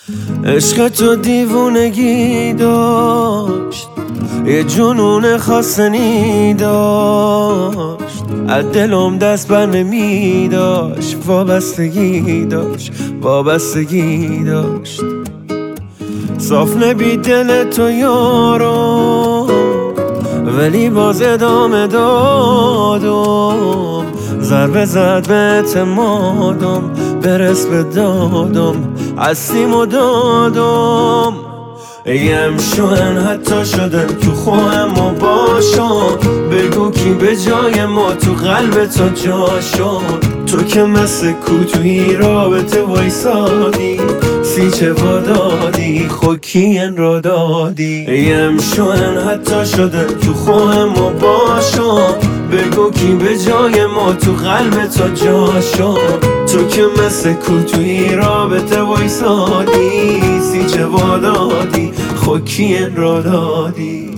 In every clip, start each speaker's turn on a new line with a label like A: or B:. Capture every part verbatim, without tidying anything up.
A: عشق تو دیوونگی داشت، یه جنون خاصنی داشت، از دلم دست بر نمی داشت، وابستگی داشت وابستگی داشت. صاف نبی دل تو یارو، ولی باز ادامه دادم، ضربه زد به اعتمادم، برس به دادم، هستیم و دادم. ایم شوهن حتی شده تو خوهم و باشم، بگو کی به جای ما تو قلب تو جا شد. تو که مثل کوتوی رابطه وایسادی، سیچه وادادی خود کین را دادی. ایم شوهن حتی شده تو خوهم و باشم، بگو کی به جای ما تو قلب تو جا شد. تو که مثل کوتوی رابطه وایسادی، سیچه وادادی خود کین را دادی.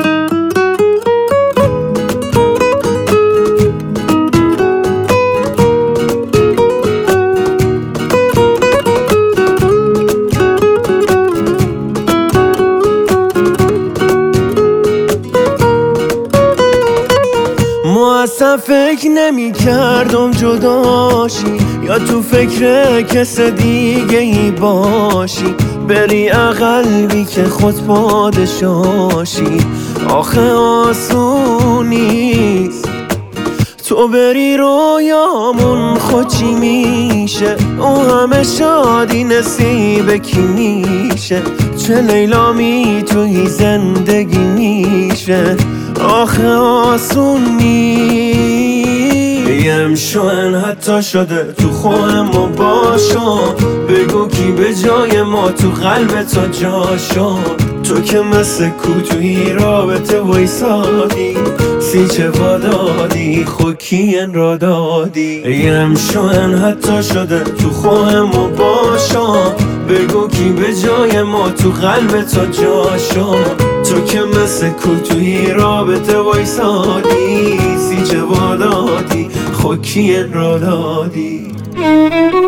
A: اصلا فکر نمی کردم جداشی، یا تو فکر کس دیگه ای باشی، بری اقلبی که خود پادشاشی. آخه آسون نیست تو بری رویامون خود چی میشه، او همه شادی نصیب کی میشه، چه لیلا میتونی زندگی میشه. آخه آسون نیست. یم شوهن حتی شده تو خوهم و باشم، بگو کی به جای ما تو قلب تو جا شد. تو که مثل کوتوی رابطه وایسادی، سیچه وادادی خود کین را دادی. یم شوهن حتی شده تو خوهم و باشم، بگو کی به جای ما تو قلب تو جا شد. تو که مثل کوتوی رابطه وایسادی، سیچه وادادی خود کین را دادی.